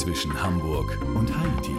zwischen Hamburg und Haiti.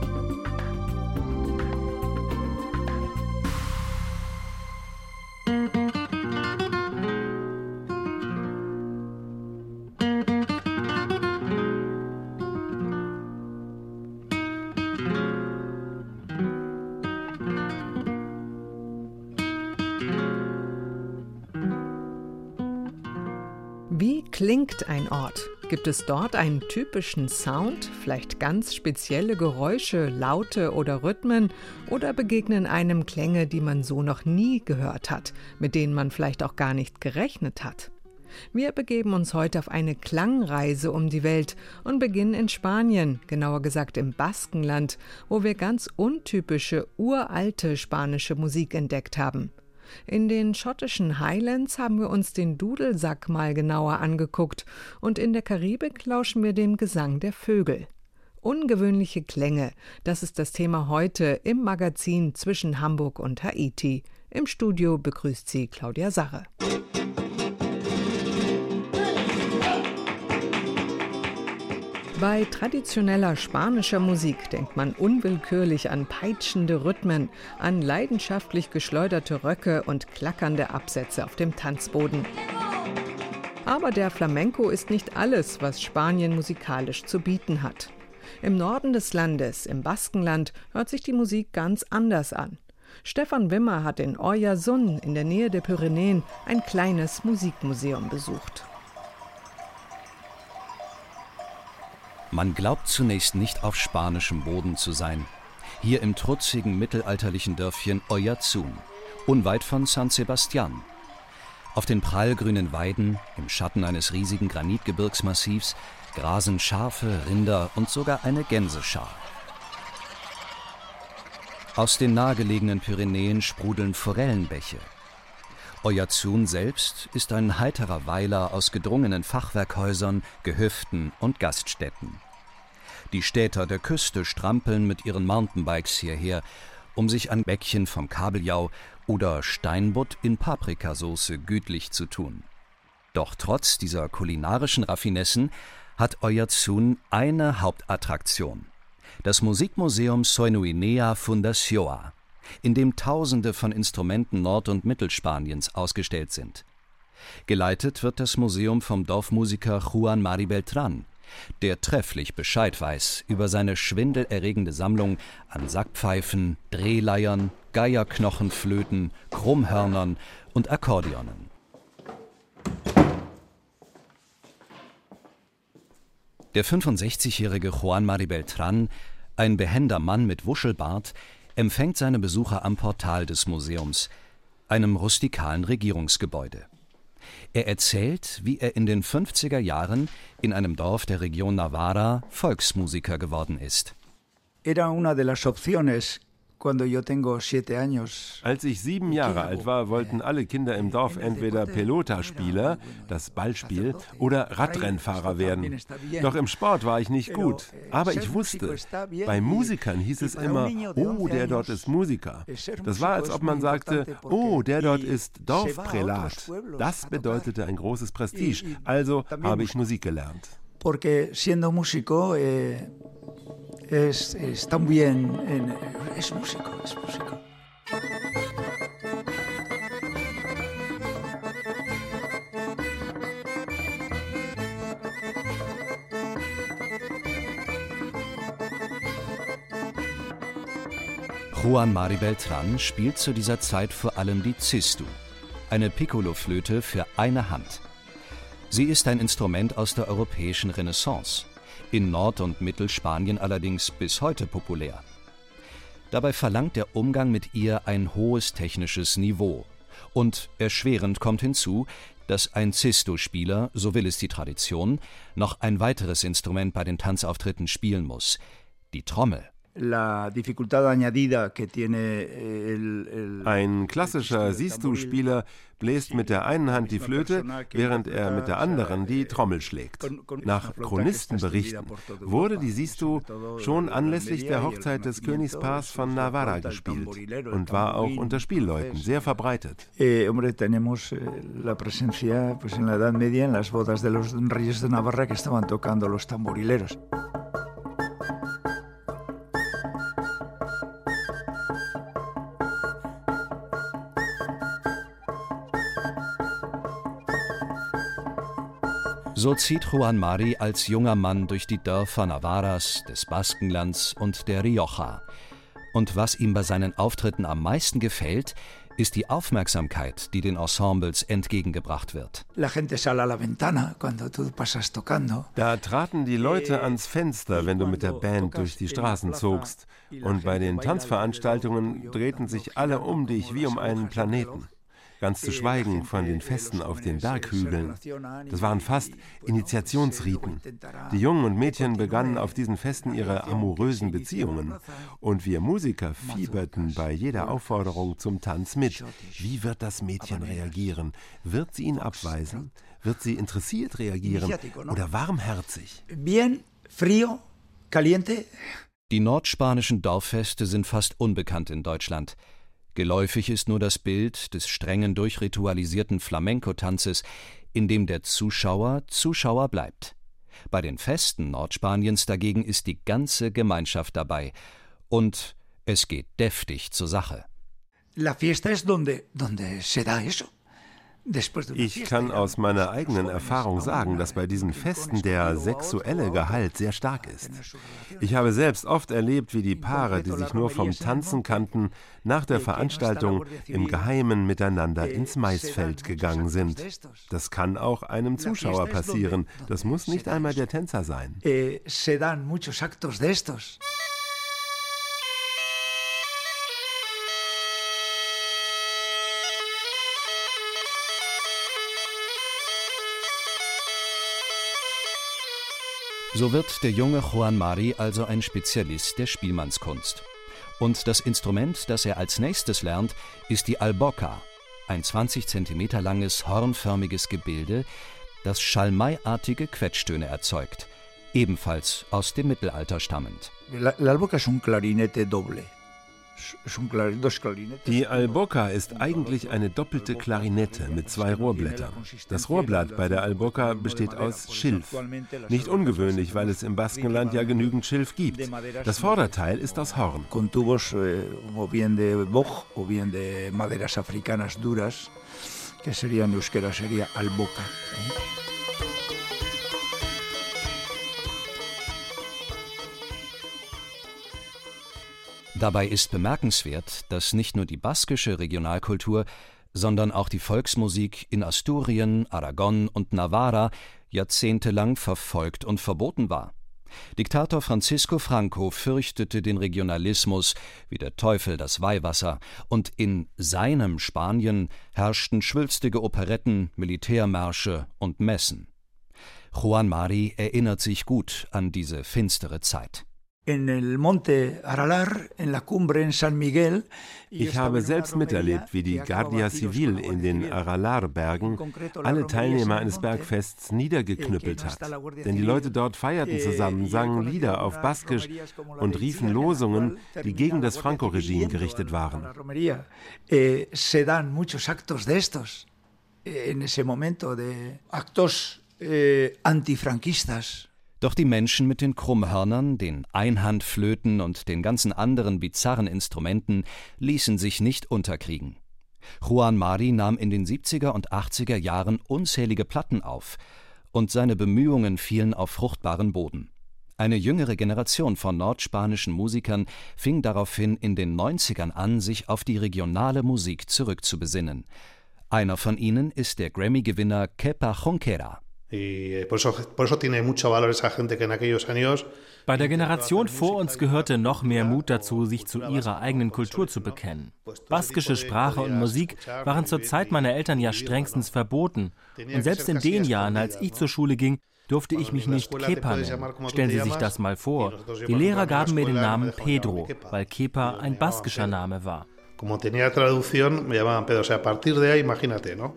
Wie klingt ein Ort? Gibt es dort einen typischen Sound, vielleicht ganz spezielle Geräusche, Laute oder Rhythmen? Oder begegnen einem Klänge, die man so noch nie gehört hat, mit denen man vielleicht auch gar nicht gerechnet hat? Wir begeben uns heute auf eine Klangreise um die Welt und beginnen in Spanien, genauer gesagt im Baskenland, wo wir ganz untypische, uralte spanische Musik entdeckt haben. In den schottischen Highlands haben wir uns den Dudelsack mal genauer angeguckt und in der Karibik lauschen wir dem Gesang der Vögel. Ungewöhnliche Klänge, das ist das Thema heute im Magazin zwischen Hamburg und Haiti. Im Studio begrüßt sie Claudia Sarre. Bei traditioneller spanischer Musik denkt man unwillkürlich an peitschende Rhythmen, an leidenschaftlich geschleuderte Röcke und klackernde Absätze auf dem Tanzboden. Aber der Flamenco ist nicht alles, was Spanien musikalisch zu bieten hat. Im Norden des Landes, im Baskenland, hört sich die Musik ganz anders an. Stefan Wimmer hat in Oyarzun in der Nähe der Pyrenäen ein kleines Musikmuseum besucht. Man glaubt zunächst nicht auf spanischem Boden zu sein. Hier im trutzigen mittelalterlichen Dörfchen Oyarzun, unweit von San Sebastián. Auf den prallgrünen Weiden, im Schatten eines riesigen Granitgebirgsmassivs, grasen Schafe, Rinder und sogar eine Gänseschar. Aus den nahegelegenen Pyrenäen sprudeln Forellenbäche. Oyarzun selbst ist ein heiterer Weiler aus gedrungenen Fachwerkhäusern, Gehöften und Gaststätten. Die Städter der Küste strampeln mit ihren Mountainbikes hierher, um sich an Bäckchen vom Kabeljau oder Steinbutt in Paprikasauce gütlich zu tun. Doch trotz dieser kulinarischen Raffinessen hat Oyarzun eine Hauptattraktion: das Musikmuseum Soinuinea Fundación, in dem Tausende von Instrumenten Nord- und Mittelspaniens ausgestellt sind. Geleitet wird das Museum vom Dorfmusiker Juan Mari Beltrán, der trefflich Bescheid weiß über seine schwindelerregende Sammlung an Sackpfeifen, Drehleiern, Geierknochenflöten, Krummhörnern und Akkordeonen. Der 65-jährige Juan Mari Beltrán, ein behender Mann mit Wuschelbart, empfängt seine Besucher am Portal des Museums, einem rustikalen Regierungsgebäude. Er erzählt, wie er in den 50er Jahren in einem Dorf der Region Navarra Volksmusiker geworden ist. Era una de las opciones. Als ich 7 Jahre alt war, wollten alle Kinder im Dorf entweder Pelota-Spieler, das Ballspiel, oder Radrennfahrer werden. Doch im Sport war ich nicht gut. Aber ich wusste, bei Musikern hieß es immer, oh, der dort ist Musiker. Das war, als ob man sagte, oh, der dort ist Dorfprälat. Das bedeutete ein großes Prestige. Also habe ich Musik gelernt. Porque siendo músico es también es músico. Juan Mari Beltrán spielt zu dieser Zeit vor allem die Zistu, eine Piccolo-Flöte für eine Hand. Sie ist ein Instrument aus der europäischen Renaissance, in Nord- und Mittelspanien allerdings bis heute populär. Dabei verlangt der Umgang mit ihr ein hohes technisches Niveau. Und erschwerend kommt hinzu, dass ein Zistu-Spieler, so will es die Tradition, noch ein weiteres Instrument bei den Tanzauftritten spielen muss: die Trommel. Ein klassischer Sistu-Spieler bläst mit der einen Hand die Flöte, während er mit der anderen die Trommel schlägt. Nach Chronistenberichten wurde die Sistu schon anlässlich der Hochzeit des Königspaars von Navarra gespielt und war auch unter Spielleuten sehr verbreitet. Tenemos la presencia en la Edad Media en las bodas de los reyes de Navarra que estaban tocando los tamborileros. So zieht Juan Mari als junger Mann durch die Dörfer Navarras, des Baskenlands und der Rioja. Und was ihm bei seinen Auftritten am meisten gefällt, ist die Aufmerksamkeit, die den Ensembles entgegengebracht wird. Da traten die Leute ans Fenster, wenn du mit der Band durch die Straßen zogst. Und bei den Tanzveranstaltungen drehten sich alle um dich wie um einen Planeten. Ganz zu schweigen von den Festen auf den Berghügeln. Das waren fast Initiationsriten. Die Jungen und Mädchen begannen auf diesen Festen ihre amorösen Beziehungen. Und wir Musiker fieberten bei jeder Aufforderung zum Tanz mit. Wie wird das Mädchen reagieren? Wird sie ihn abweisen? Wird sie interessiert reagieren oder warmherzig? Bien, frío, caliente. Die nordspanischen Dorffeste sind fast unbekannt in Deutschland. Geläufig ist nur das Bild des strengen, durchritualisierten Flamenco-Tanzes, in dem der Zuschauer bleibt. Bei den Festen Nordspaniens dagegen ist die ganze Gemeinschaft dabei. Und es geht deftig zur Sache. La fiesta es donde se da eso. Ich kann aus meiner eigenen Erfahrung sagen, dass bei diesen Festen der sexuelle Gehalt sehr stark ist. Ich habe selbst oft erlebt, wie die Paare, die sich nur vom Tanzen kannten, nach der Veranstaltung im Geheimen miteinander ins Maisfeld gegangen sind. Das kann auch einem Zuschauer passieren. Das muss nicht einmal der Tänzer sein. Se dan muchos actos de estos. So wird der junge Juan Mari also ein Spezialist der Spielmannskunst. Und das Instrument, das er als nächstes lernt, ist die Alboca, ein 20 cm langes, hornförmiges Gebilde, das schalmeiartige Quetschtöne erzeugt, ebenfalls aus dem Mittelalter stammend. La alboca es un clarinete doble. Die Alboca ist eigentlich eine doppelte Klarinette mit 2 Rohrblättern. Das Rohrblatt bei der Alboca besteht aus Schilf. Nicht ungewöhnlich, weil es im Baskenland ja genügend Schilf gibt. Das Vorderteil ist aus Horn. Con tubos o bien de boj o bien de maderas africanas duras, que sería en euskera sería alboca. Dabei ist bemerkenswert, dass nicht nur die baskische Regionalkultur, sondern auch die Volksmusik in Asturien, Aragon und Navarra jahrzehntelang verfolgt und verboten war. Diktator Francisco Franco fürchtete den Regionalismus wie der Teufel das Weihwasser, und in seinem Spanien herrschten schwülstige Operetten, Militärmärsche und Messen. Juan Mari erinnert sich gut an diese finstere Zeit. Ich habe selbst miterlebt, wie die Guardia Civil in den Aralar-Bergen alle Teilnehmer eines Bergfests niedergeknüppelt hat. Denn die Leute dort feierten zusammen, sangen Lieder auf Baskisch und riefen Losungen, die gegen das Franco-Regime gerichtet waren. Se dan muchos actos de estos en ese momento de actos antifranquistas. Doch die Menschen mit den Krummhörnern, den Einhandflöten und den ganzen anderen bizarren Instrumenten ließen sich nicht unterkriegen. Juan Mari nahm in den 70er und 80er Jahren unzählige Platten auf, und seine Bemühungen fielen auf fruchtbaren Boden. Eine jüngere Generation von nordspanischen Musikern fing daraufhin in den 90ern an, sich auf die regionale Musik zurückzubesinnen. Einer von ihnen ist der Grammy-Gewinner Kepa Junquera. Bei der Generation vor uns gehörte noch mehr Mut dazu, sich zu ihrer eigenen Kultur zu bekennen. Baskische Sprache und Musik waren zur Zeit meiner Eltern ja strengstens verboten. Und selbst in den Jahren, als ich zur Schule ging, durfte ich mich nicht Kepa nennen. Stellen Sie sich das mal vor. Die Lehrer gaben mir den Namen Pedro, weil Kepa ein baskischer Name war. Como tenía traducción, me llamaban Pedro. O sea, a partir de ahí, imagínate, ¿no?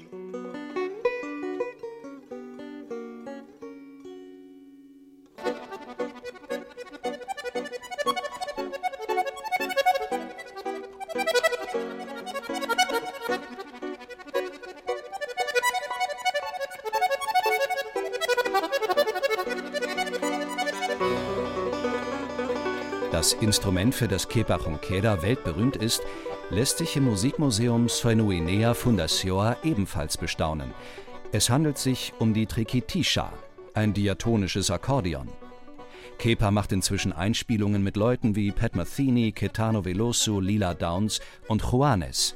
Das Instrument, für das Kepa Junquera weltberühmt ist, lässt sich im Musikmuseum Soinuinea Fundación ebenfalls bestaunen. Es handelt sich um die Triquitisha, ein diatonisches Akkordeon. Kepa macht inzwischen Einspielungen mit Leuten wie Pat Metheny, Caetano Veloso, Lila Downs und Juanes.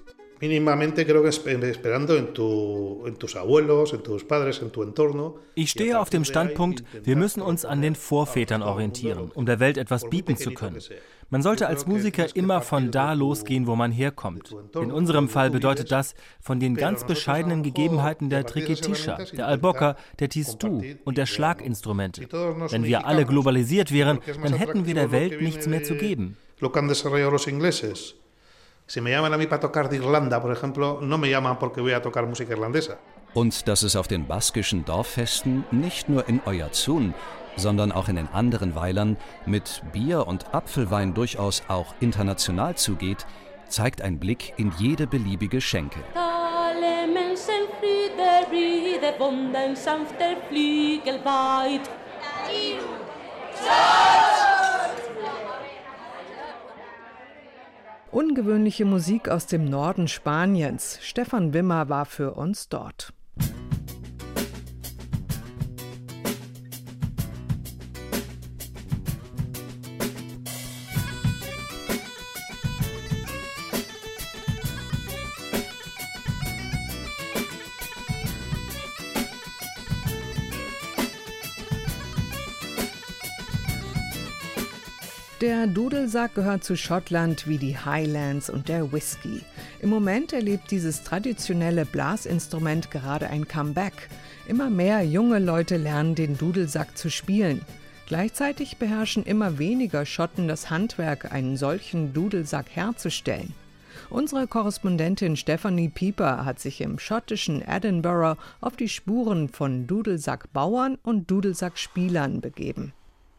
Ich stehe auf dem Standpunkt, wir müssen uns an den Vorvätern orientieren, um der Welt etwas bieten zu können. Man sollte als Musiker immer von da losgehen, wo man herkommt. In unserem Fall bedeutet das von den ganz bescheidenen Gegebenheiten der Triquetisha, der Alboca, der Tistú und der Schlaginstrumente. Wenn wir alle globalisiert wären, dann hätten wir der Welt nichts mehr zu geben. Und dass es auf den baskischen Dorffesten nicht nur in Oiartzun, sondern auch in den anderen Weilern mit Bier und Apfelwein durchaus auch international zugeht, zeigt ein Blick in jede beliebige Schenke. Ungewöhnliche Musik aus dem Norden Spaniens. Stefan Wimmer war für uns dort. Der Dudelsack gehört zu Schottland wie die Highlands und der Whisky. Im Moment erlebt dieses traditionelle Blasinstrument gerade ein Comeback. Immer mehr junge Leute lernen, den Dudelsack zu spielen. Gleichzeitig beherrschen immer weniger Schotten das Handwerk, einen solchen Dudelsack herzustellen. Unsere Korrespondentin Stephanie Pieper hat sich im schottischen Edinburgh auf die Spuren von Dudelsackbauern und Dudelsackspielern begeben.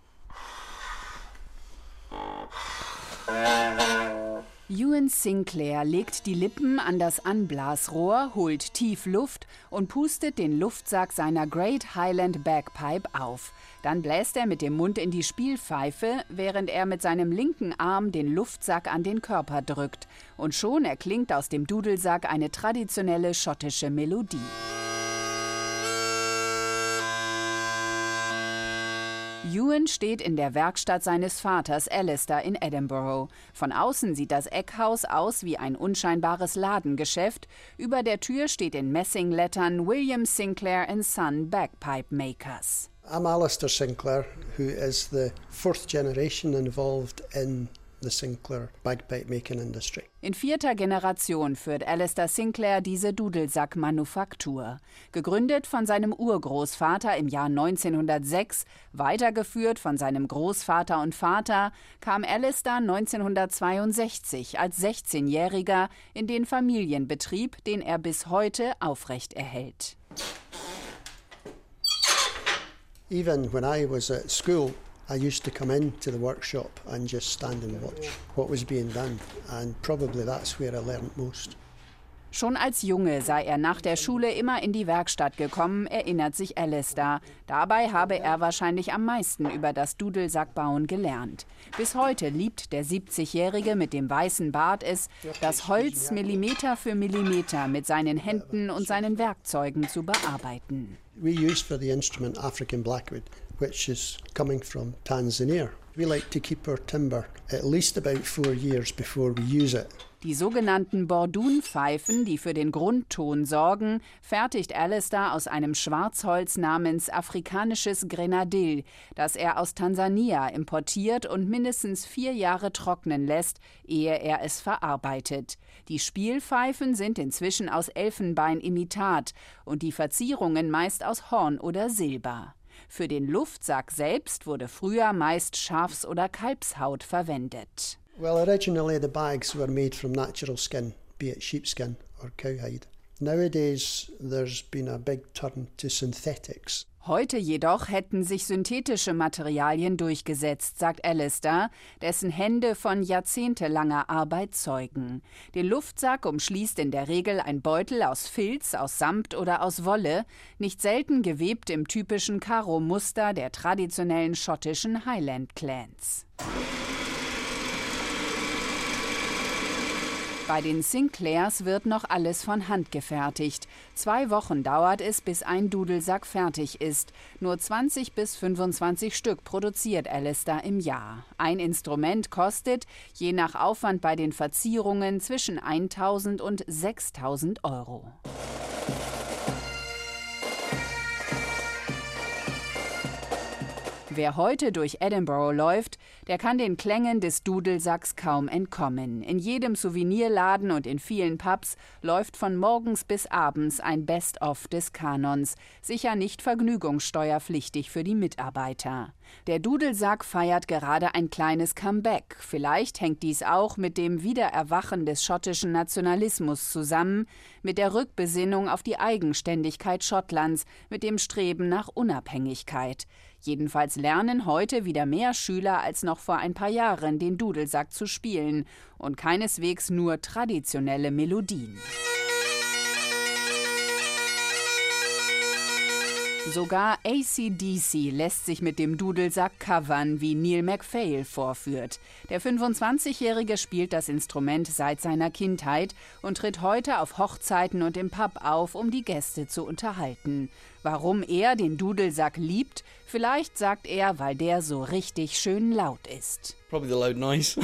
Ewan Sinclair legt die Lippen an das Anblasrohr, holt tief Luft und pustet den Luftsack seiner Great Highland Bagpipe auf. Dann bläst er mit dem Mund in die Spielpfeife, während er mit seinem linken Arm den Luftsack an den Körper drückt. Und schon erklingt aus dem Dudelsack eine traditionelle schottische Melodie. Ewan steht in der Werkstatt seines Vaters Alistair in Edinburgh. Von außen sieht das Eckhaus aus wie ein unscheinbares Ladengeschäft. Über der Tür steht in Messinglettern William Sinclair & Son Bagpipe Makers. I'm Alistair Sinclair, who is the fourth generation involved in the Sinclair bagpipe making industry. In 4. Generation führt Alistair Sinclair diese Dudelsack-Manufaktur. Gegründet von seinem Urgroßvater im Jahr 1906, weitergeführt von seinem Großvater und Vater, kam Alistair 1962 als 16-Jähriger in den Familienbetrieb, den er bis heute aufrechterhält. Even when I was at school, I used to come into the workshop and just stand and watch what was being done, and probably that's where I learned most. Schon als Junge sei er nach der Schule immer in die Werkstatt gekommen, erinnert sich Alistair. Dabei habe er wahrscheinlich am meisten über das Dudelsackbauen gelernt. Bis heute liebt der 70-Jährige mit dem weißen Bart es, das Holz Millimeter für Millimeter mit seinen Händen und seinen Werkzeugen zu bearbeiten. We use for the instrument African blackwood, which is coming from Tanzania. We like to keep our timber at least about 4 years before we use it. Die sogenannten Bordun-Pfeifen, die für den Grundton sorgen, fertigt Alistair aus einem Schwarzholz namens afrikanisches Grenadill, das er aus Tansania importiert und mindestens 4 Jahre trocknen lässt, ehe er es verarbeitet. Die Spielpfeifen sind inzwischen aus Elfenbeinimitat und die Verzierungen meist aus Horn oder Silber. Für den Luftsack selbst wurde früher meist Schafs- oder Kalbshaut verwendet. Well, originally the bags were made from natural skin, be it sheepskin or cowhide. Nowadays there's been a big turn to synthetics. Heute jedoch hätten sich synthetische Materialien durchgesetzt, sagt Alistair, dessen Hände von jahrzehntelanger Arbeit zeugen. Den Luftsack umschließt in der Regel ein Beutel aus Filz, aus Samt oder aus Wolle, nicht selten gewebt im typischen Karo-Muster der traditionellen schottischen Highland-Clans. Bei den Sinclairs wird noch alles von Hand gefertigt. 2 Wochen dauert es, bis ein Dudelsack fertig ist. Nur 20 bis 25 Stück produziert Alistair im Jahr. Ein Instrument kostet, je nach Aufwand bei den Verzierungen, zwischen 1.000 und 6.000 €. Wer heute durch Edinburgh läuft, der kann den Klängen des Dudelsacks kaum entkommen. In jedem Souvenirladen und in vielen Pubs läuft von morgens bis abends ein Best-of des Kanons. Sicher nicht vergnügungssteuerpflichtig für die Mitarbeiter. Der Dudelsack feiert gerade ein kleines Comeback. Vielleicht hängt dies auch mit dem Wiedererwachen des schottischen Nationalismus zusammen, mit der Rückbesinnung auf die Eigenständigkeit Schottlands, mit dem Streben nach Unabhängigkeit. Jedenfalls lernen heute wieder mehr Schüler als noch vor ein paar Jahren den Dudelsack zu spielen und keineswegs nur traditionelle Melodien. Sogar AC/DC lässt sich mit dem Dudelsack covern, wie Neil MacPhail vorführt. Der 25-Jährige spielt das Instrument seit seiner Kindheit und tritt heute auf Hochzeiten und im Pub auf, um die Gäste zu unterhalten. Warum er den Dudelsack liebt? Vielleicht sagt er, weil der so richtig schön laut ist. Probably the loud noise.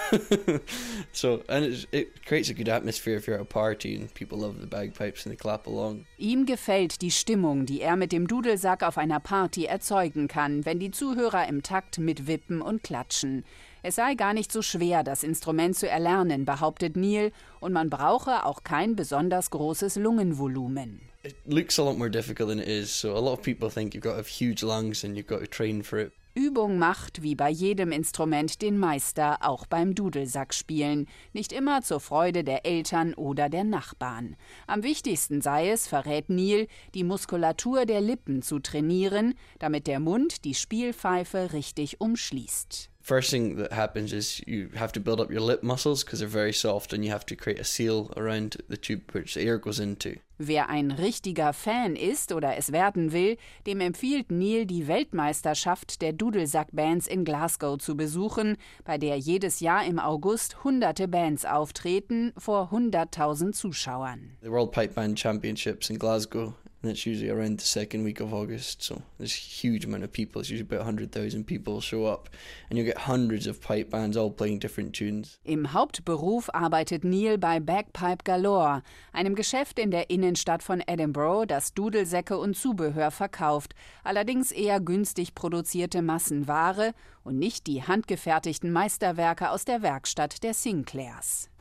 And it creates a good atmosphere if you're at a party and people love the bagpipes and they clap along. Ihm gefällt die Stimmung, die er mit dem Dudelsack auf einer Party erzeugen kann, wenn die Zuhörer im Takt mitwippen und klatschen. Es sei gar nicht so schwer, das Instrument zu erlernen, behauptet Neil, und man brauche auch kein besonders großes Lungenvolumen. It looks a lot more difficult than it is, so a lot of people think you've got to have huge lungs and you've got to train for it. Übung macht, wie bei jedem Instrument, den Meister, auch beim Dudelsackspielen. Nicht immer zur Freude der Eltern oder der Nachbarn. Am wichtigsten sei es, verrät Neil, die Muskulatur der Lippen zu trainieren, damit der Mund die Spielpfeife richtig umschließt. First thing that happens is you have to build up your lip muscles because they're very soft and you have to create a seal around the tube which the air goes into. Wer ein richtiger Fan ist oder es werden will, dem empfiehlt Neil, die Weltmeisterschaft der Dudelsack-Bands in Glasgow zu besuchen, bei der jedes Jahr im August hunderte Bands auftreten vor 100.000 Zuschauern. The World Pipe Band Championships in Glasgow. And it's usually around the second week of August, so there's a huge amount of people. It's usually about 100,000 people show up, and you get hundreds of pipe bands all playing different tunes. Im Hauptberuf arbeitet Neil bei Bagpipe Galore, einem Geschäft in der Innenstadt von Edinburgh, das Dudelsäcke und Zubehör verkauft, allerdings eher günstig produzierte Massenware und nicht die handgefertigten Meisterwerke aus der Werkstatt der Sinclairs.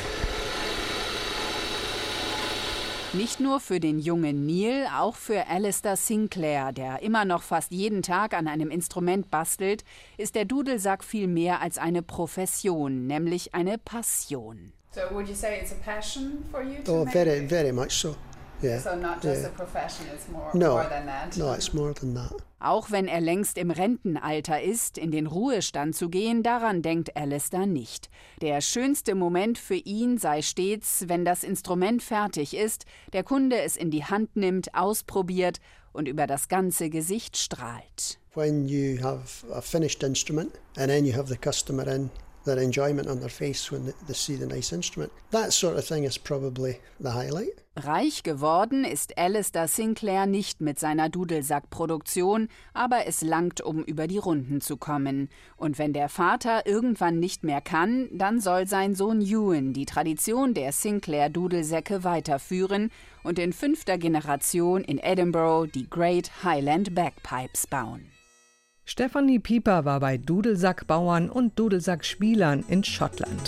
Nicht nur für den jungen Neil, auch für Alistair Sinclair, der immer noch fast jeden Tag an einem Instrument bastelt, ist der Dudelsack viel mehr als eine Profession, nämlich eine Passion. So would you say it's a passion for you to Oh, make very much so. Yeah. So not just a profession, it's more than that. No, it's more than that. Auch wenn er längst im Rentenalter ist, in den Ruhestand zu gehen, daran denkt Alistair nicht. Der schönste Moment für ihn sei stets, wenn das Instrument fertig ist, der Kunde es in die Hand nimmt, ausprobiert und über das ganze Gesicht strahlt. When you have a finished instrument and then you have the customer in, their enjoyment on their face when they see the nice instrument. That sort of thing is probably the highlight. Reich geworden ist Alistair Sinclair nicht mit seiner Dudelsackproduktion, aber es langt, um über die Runden zu kommen. Und wenn der Vater irgendwann nicht mehr kann, dann soll sein Sohn Ewan die Tradition der Sinclair-Dudelsäcke weiterführen und in 5. Generation in Edinburgh die Great Highland Bagpipes bauen. Stephanie Pieper war bei Dudelsackbauern und Dudelsackspielern in Schottland.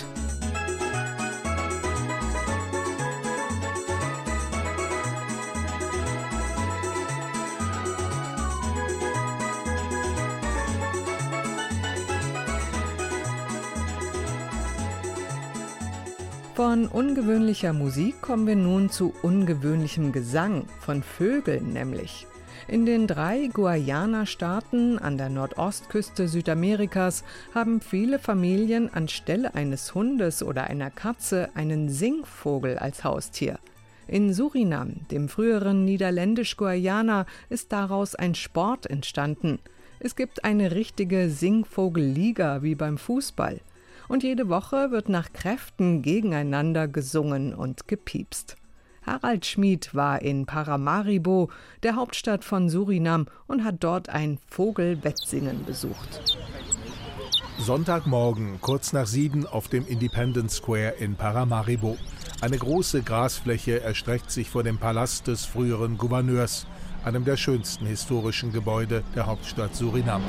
Von ungewöhnlicher Musik kommen wir nun zu ungewöhnlichem Gesang, von Vögeln nämlich. In den 3 Guayana-Staaten an der Nordostküste Südamerikas haben viele Familien anstelle eines Hundes oder einer Katze einen Singvogel als Haustier. In Surinam, dem früheren Niederländisch-Guayana, ist daraus ein Sport entstanden. Es gibt eine richtige Singvogelliga wie beim Fußball. Und jede Woche wird nach Kräften gegeneinander gesungen und gepiepst. Harald Schmid war in Paramaribo, der Hauptstadt von Surinam, und hat dort ein Vogelwettsingen besucht. Sonntagmorgen, kurz nach 7 auf dem Independence Square in Paramaribo. Eine große Grasfläche erstreckt sich vor dem Palast des früheren Gouverneurs, einem der schönsten historischen Gebäude der Hauptstadt Surinams.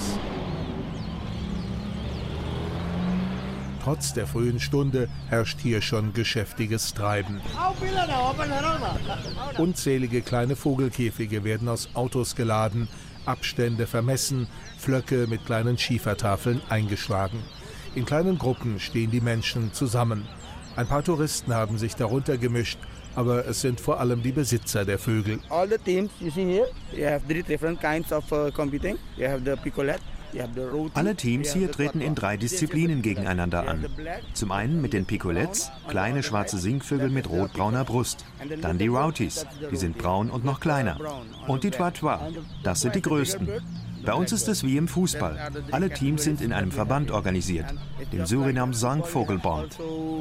Trotz der frühen Stunde herrscht hier schon geschäftiges Treiben. Unzählige kleine Vogelkäfige werden aus Autos geladen, Abstände vermessen, Pflöcke mit kleinen Schiefertafeln eingeschlagen. In kleinen Gruppen stehen die Menschen zusammen. Ein paar Touristen haben sich darunter gemischt, aber es sind vor allem die Besitzer der Vögel. All the teams you see here, you have 3 different kinds of competing. You have the picolet. Alle Teams hier treten in 3 Disziplinen gegeneinander an. Zum einen mit den Picolets, kleine schwarze Singvögel mit rotbrauner Brust. Dann die Rowties, die sind braun und noch kleiner. Und die Twatwa, das sind die größten. Bei uns ist es wie im Fußball. Alle Teams sind in einem Verband organisiert, dem Suriname Sangvogelbond.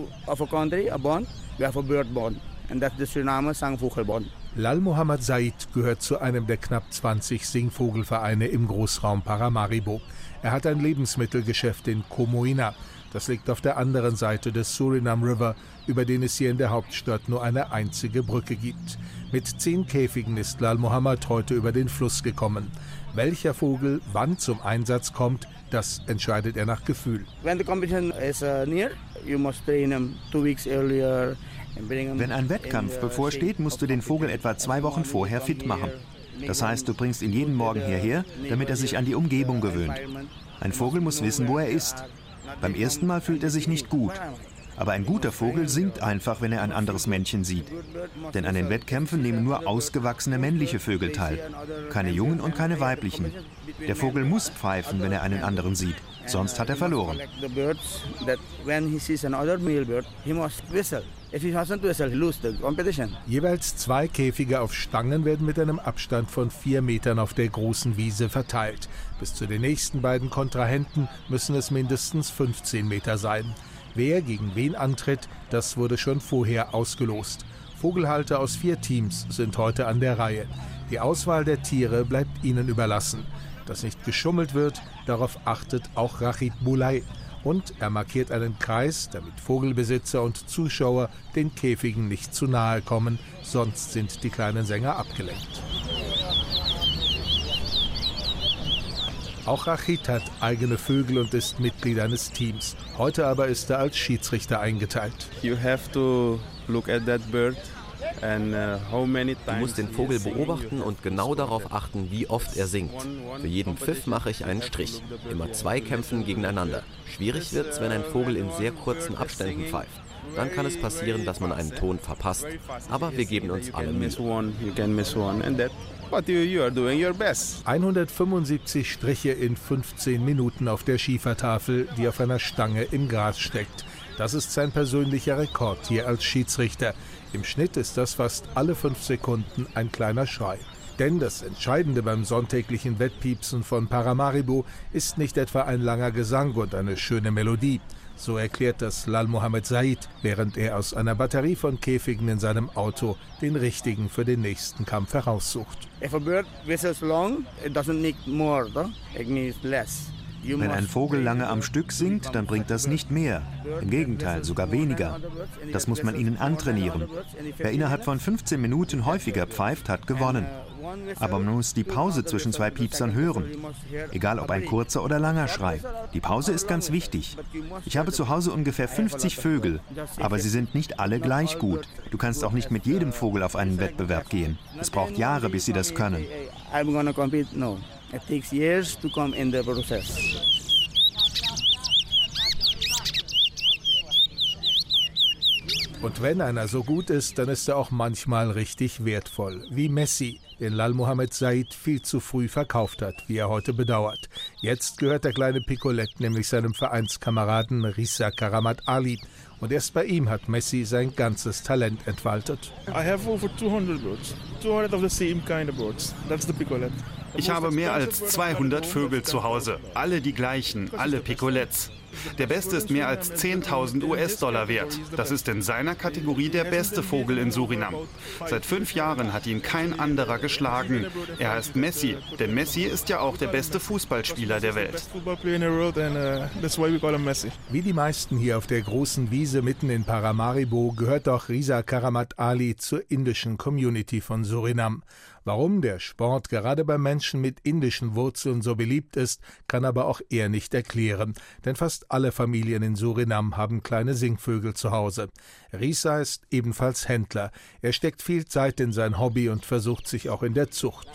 Lal Mohammed Said gehört zu einem der knapp 20 Singvogelvereine im Großraum Paramaribo. Er hat ein Lebensmittelgeschäft in Comoina. Das liegt auf der anderen Seite des Suriname River, über den es hier in der Hauptstadt nur eine einzige Brücke gibt. Mit 10 Käfigen ist Lal Mohammed heute über den Fluss gekommen. Welcher Vogel wann zum Einsatz kommt, das entscheidet er nach Gefühl. When the competition is near, you must train him 2 weeks earlier. Wenn ein Wettkampf bevorsteht, musst du den Vogel etwa 2 Wochen vorher fit machen. Das heißt, du bringst ihn jeden Morgen hierher, damit er sich an die Umgebung gewöhnt. Ein Vogel muss wissen, wo er ist. Beim ersten Mal fühlt er sich nicht gut. Aber ein guter Vogel singt einfach, wenn er ein anderes Männchen sieht. Denn an den Wettkämpfen nehmen nur ausgewachsene männliche Vögel teil. Keine jungen und keine weiblichen. Der Vogel muss pfeifen, wenn er einen anderen sieht. Sonst hat er verloren. Jeweils 2 Käfige auf Stangen werden mit einem Abstand von 4 Metern auf der großen Wiese verteilt. Bis zu den nächsten beiden Kontrahenten müssen es mindestens 15 Meter sein. Wer gegen wen antritt, das wurde schon vorher ausgelost. Vogelhalter aus 4 Teams sind heute an der Reihe. Die Auswahl der Tiere bleibt ihnen überlassen. Dass nicht geschummelt wird, darauf achtet auch Rachid Boulay. Und er markiert einen Kreis, damit Vogelbesitzer und Zuschauer den Käfigen nicht zu nahe kommen, sonst sind die kleinen Sänger abgelenkt. Auch Rachid hat eigene Vögel und ist Mitglied eines Teams. Heute aber ist er als Schiedsrichter eingeteilt. You have to look at that bird. Du musst den Vogel beobachten und genau darauf achten, wie oft er singt. Für jeden Pfiff mache ich einen Strich. Immer 2 kämpfen gegeneinander. Schwierig wird's, wenn ein Vogel in sehr kurzen Abständen pfeift. Dann kann es passieren, dass man einen Ton verpasst. Aber wir geben uns alle Mühe. 175 Striche in 15 Minuten auf der Schiefertafel, die auf einer Stange im Gras steckt. Das ist sein persönlicher Rekord hier als Schiedsrichter. Im Schnitt ist das fast alle 5 Sekunden ein kleiner Schrei. Denn das Entscheidende beim sonntäglichen Wettpiepsen von Paramaribo ist nicht etwa ein langer Gesang und eine schöne Melodie. So erklärt das Lal Mohammed Said, während er aus einer Batterie von Käfigen in seinem Auto den richtigen für den nächsten Kampf heraussucht. Wenn ein Vogel lange am Stück singt, dann bringt das nicht mehr. Im Gegenteil, sogar weniger. Das muss man ihnen antrainieren. Wer innerhalb von 15 Minuten häufiger pfeift, hat gewonnen. Aber man muss die Pause zwischen 2 Piepsern hören. Egal ob ein kurzer oder langer Schrei. Die Pause ist ganz wichtig. Ich habe zu Hause ungefähr 50 Vögel, aber sie sind nicht alle gleich gut. Du kannst auch nicht mit jedem Vogel auf einen Wettbewerb gehen. Es braucht Jahre, bis sie das können. It takes years to come in the process. Und wenn einer so gut ist, dann ist er auch manchmal richtig wertvoll. Wie Messi, den Lal Mohammed Said viel zu früh verkauft hat, wie er heute bedauert. Jetzt gehört der kleine Picolett nämlich seinem Vereinskameraden Risa Karamat Ali. Und erst bei ihm hat Messi sein ganzes Talent entfaltet. I have over 200 birds. 200 of the same kind of birds. That's the picolet. Ich habe mehr als 200 Vögel zu Hause. Alle die gleichen, alle Picolets. Der Beste ist mehr als 10.000 US-Dollar wert. Das ist in seiner Kategorie der beste Vogel in Surinam. Seit 5 Jahren hat ihn kein anderer geschlagen. Er heißt Messi, denn Messi ist ja auch der beste Fußballspieler der Welt. Wie die meisten hier auf der großen Wiese mitten in Paramaribo gehört auch Risa Karamat Ali zur indischen Community von Surinam. Warum der Sport gerade bei Menschen mit indischen Wurzeln so beliebt ist, kann aber auch er nicht erklären. Denn fast alle Familien in Surinam haben kleine Singvögel zu Hause. Risa ist ebenfalls Händler. Er steckt viel Zeit in sein Hobby und versucht sich auch in der Zucht.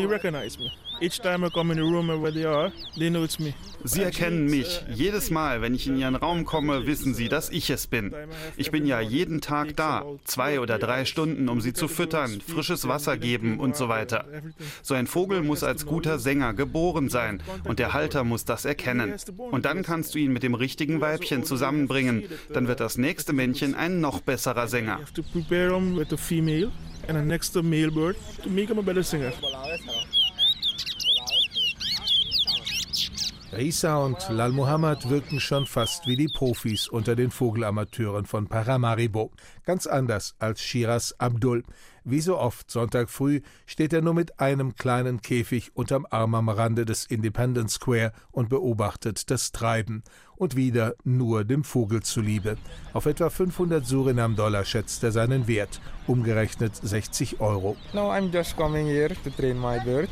Sie erkennen mich. Jedes Mal, wenn ich in ihren Raum komme, wissen sie, dass ich es bin. Ich bin ja jeden Tag da, 2 oder 3 Stunden, um sie zu füttern, frisches Wasser geben und so weiter. So ein Vogel muss als guter Sänger geboren sein und der Halter muss das erkennen. Und dann kannst du ihn mit dem richtigen Weibchen zusammenbringen. Dann wird das nächste Männchen ein noch besserer Sänger. Risa und Lal Muhammad wirken schon fast wie die Profis unter den Vogelamateuren von Paramaribo. Ganz anders als Shiraz Abdul. Wie so oft Sonntag früh steht er nur mit einem kleinen Käfig unterm Arm am Rande des Independence Square und beobachtet das Treiben. Und wieder nur dem Vogel zuliebe. Auf etwa 500 Surinam-Dollar schätzt er seinen Wert, umgerechnet 60 €. No, I'm just coming here to train my bird.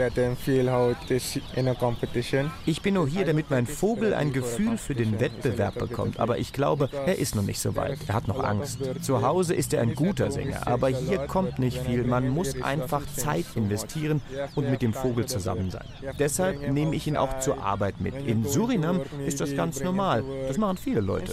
Ich bin nur hier, damit mein Vogel ein Gefühl für den Wettbewerb bekommt. Aber ich glaube, er ist noch nicht so weit. Er hat noch Angst. Zu Hause ist er ein guter Sänger, aber hier kommt nicht viel. Man muss einfach Zeit investieren und mit dem Vogel zusammen sein. Deshalb nehme ich ihn auch zur Arbeit mit. In Surinam ist das ganz normal. Das machen viele Leute.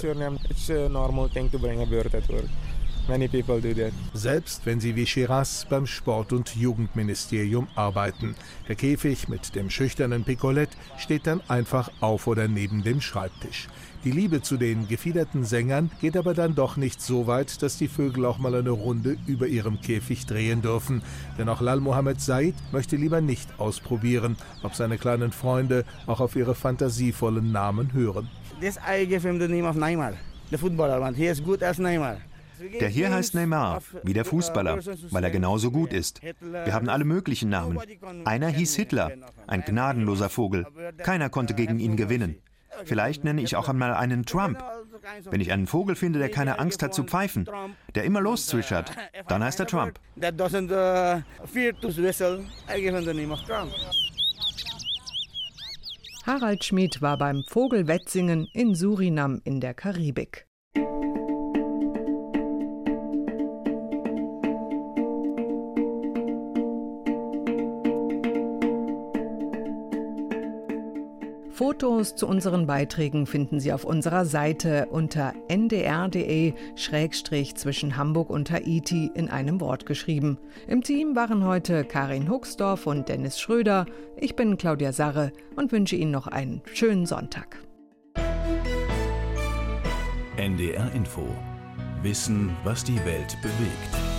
Selbst wenn sie wie Shiraz beim Sport- und Jugendministerium arbeiten. Der Käfig mit dem schüchternen Picolett steht dann einfach auf oder neben dem Schreibtisch. Die Liebe zu den gefiederten Sängern geht aber dann doch nicht so weit, dass die Vögel auch mal eine Runde über ihrem Käfig drehen dürfen. Denn auch Lal Mohammed Said möchte lieber nicht ausprobieren, ob seine kleinen Freunde auch auf ihre fantasievollen Namen hören. This I give him the name of Neymar, the footballer one. He is good as Neymar. Der hier heißt Neymar, wie der Fußballer, weil er genauso gut ist. Wir haben alle möglichen Namen. Einer hieß Hitler, ein gnadenloser Vogel. Keiner konnte gegen ihn gewinnen. Vielleicht nenne ich auch einmal einen Trump. Wenn ich einen Vogel finde, der keine Angst hat zu pfeifen, der immer loszwischert, dann heißt er Trump. Harald Schmid war beim Vogelwettsingen in Surinam in der Karibik. Fotos zu unseren Beiträgen finden Sie auf unserer Seite unter ndr.de/zwischen Hamburg und Haiti in einem Wort geschrieben. Im Team waren heute Karin Huxdorf und Dennis Schröder. Ich bin Claudia Sarre und wünsche Ihnen noch einen schönen Sonntag. NDR Info. Wissen, was die Welt bewegt.